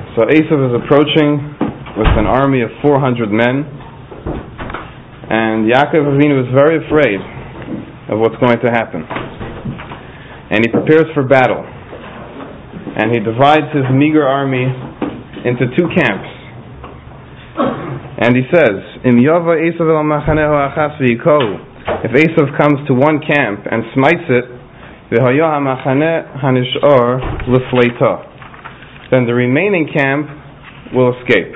So Esav is approaching with an army of 400 men, and Yaakov Avinu is very afraid of what's going to happen. And he prepares for battle. And he divides his meager army into two camps. And he says, Im Yova Esav el Machanehu Achas v'yikohu. If Esav comes to one camp and smites it, v'hayo ha'machaneh hanish'or l'fleita, then the remaining camp will escape.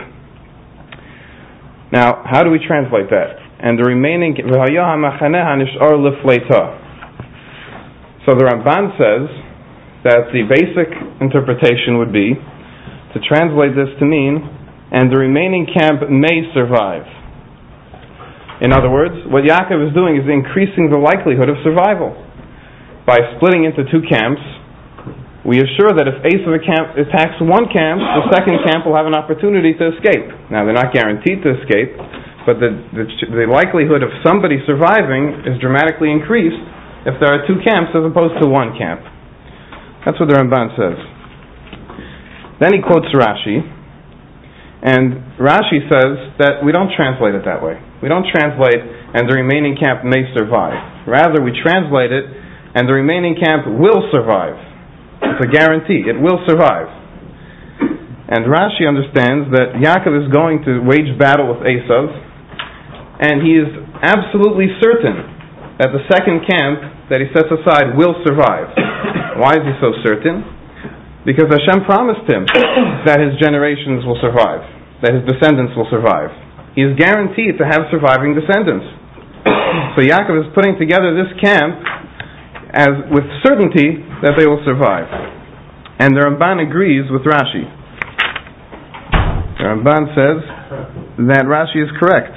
Now, how do we translate that? And the remaining v'hayo ha'machaneh hanish'or l'fleita. So the Ramban says that the basic interpretation would be to translate this to mean, and the remaining camp may survive. In other words, what Yaakov is doing is increasing the likelihood of survival. By splitting into two camps, we assure that if Esav attacks one camp, the second camp will have an opportunity to escape. Now, they're not guaranteed to escape, but the likelihood of somebody surviving is dramatically increased if there are two camps as opposed to one camp. That's what the Ramban says. Then he quotes Rashi, and Rashi says that we don't translate it that way. We don't translate, and the remaining camp may survive. Rather, we translate it, and the remaining camp will survive. It's a guarantee. It will survive. And Rashi understands that Yaakov is going to wage battle with Esav, and he is absolutely certain that the second camp that he sets aside will survive. Why is he so certain? Because Hashem promised him that his generations will survive, that his descendants will survive. He is guaranteed to have surviving descendants. So Yaakov is putting together this camp with certainty that they will survive. And the Ramban agrees with Rashi. The Ramban says that Rashi is correct.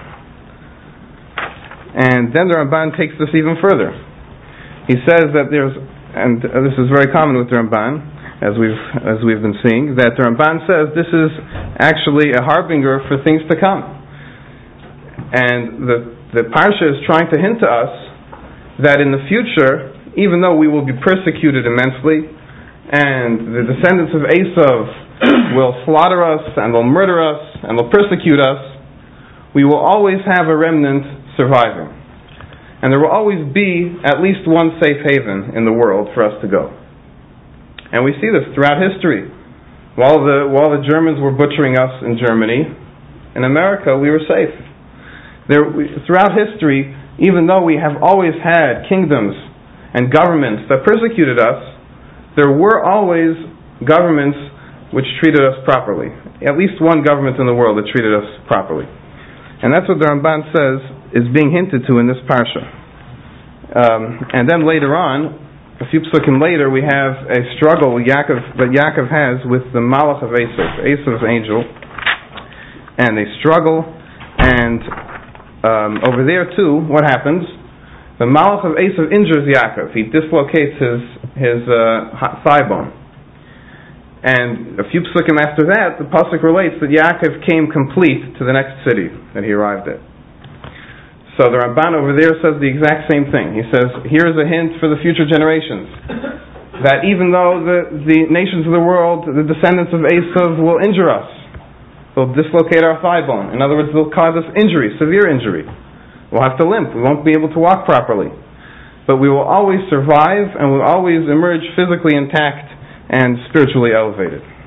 And then the Ramban takes this even further. He says that and this is very common with the Ramban, as we've been seeing, that the Ramban says this is actually a harbinger for things to come. And the Parsha is trying to hint to us that in the future, even though we will be persecuted immensely, and the descendants of Esav will slaughter us, and will murder us, and will persecute us, we will always have a remnant surviving. And there will always be at least one safe haven in the world for us to go. And we see this throughout history. While the Germans were butchering us in Germany, in America we were safe. Throughout history, even though we have always had kingdoms and governments that persecuted us, there were always governments which treated us properly. At least one government in the world that treated us properly. And that's what the Ramban says is being hinted to in this parsha. And then later on, a few psukim later, we have a struggle that Yaakov has with the Malach of Esav, Esav's angel, and they struggle. And over there too, what happens? The Malach of Esav injures Yaakov. He dislocates his thigh bone. And a few psukim after that, the pasuk relates that Yaakov came complete to the next city that he arrived at. So the Ramban over there says the exact same thing. He says, here's a hint for the future generations, that even though the nations of the world, the descendants of Esav, will injure us, they'll dislocate our thigh bone. In other words, they'll cause us injury, severe injury. We'll have to limp. We won't be able to walk properly. But we will always survive, and we'll always emerge physically intact and spiritually elevated.